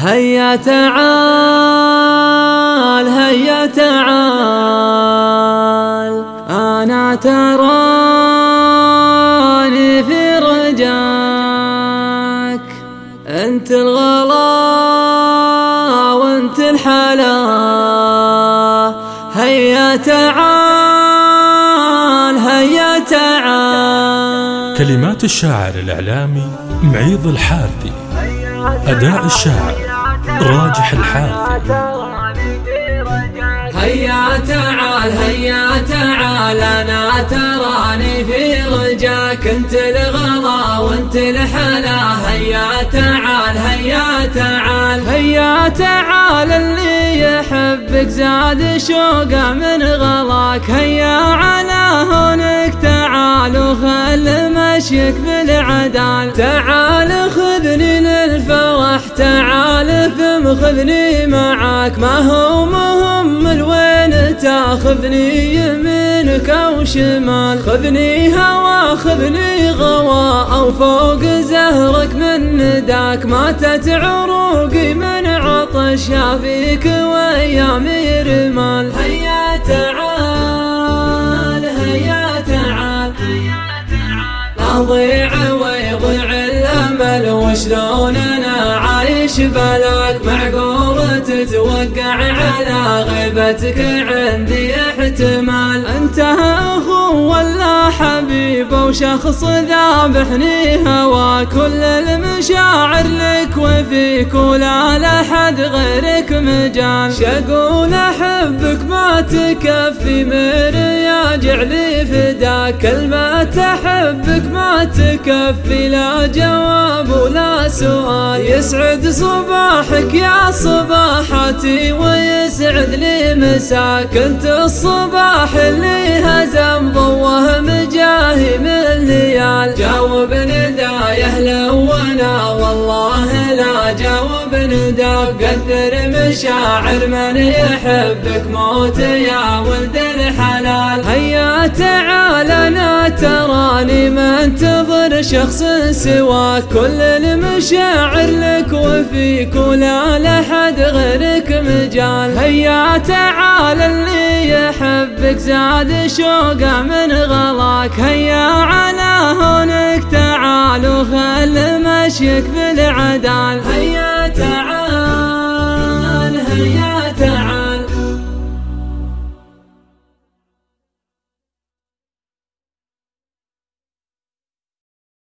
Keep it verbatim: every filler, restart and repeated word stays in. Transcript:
هيا تعال هيا تعال، أنا تراني في رجاك، أنت الغلا وأنت الحلا. هيا تعال هيا تعال. كلمات الشاعر الإعلامي معيض الحارثي، أداء الشاعر راجح الحارثي. هيا تعال هيا تعال، أنا تراني في رجاك، أنت الغلا وأنت الحلا. هيا تعال هيا تعال هيا تعال، اللي يحبك زاد شوقه من غلاك. هيا على هونك تعال وخل مشيك بالعدال. تعال خذني للفرح تعال ثم خذني معاك، ما هو مهم الوين تاخذني يمينك او شمال. خذني هوا خذني غوا او فوق زهرك من نداك. ماتت عروقي من عطش فيك وايامي رمال. هيا تعال هيا تعال، اضيع ويضيع الامل وشلون انا عايش بلاك. معقول تتوقع على غيبتك عندي احتمال. انت اخو ولا حبيب وشخص ذابحني هوا. كل المشاعر لك وفيك ولا لحد غيرك مجال. شقول احبك ما تكفي مرياجع لي فداك. كلمة احبك ما تكفي لا جواب ولا سؤال. يسعد صباحك يا صباحتي ويسعد لي مساك. انت الصباح اللي هزم ضوه مجاهي من ليال. جاوب ندايه لو انا والله لا جاوب نداك. قدر مشاعر من يحبك موت يا ولد الحلال. هيا تعال انا تراني ما انتظر شخص سواك. كل المشاعر لك وفيك ولا لحد غيرك مجال. هيا تعال اللي يحبك زاد شوقه من غلاك. هيا على هونك تعال وخل مشيك بالعدال. هيا تعال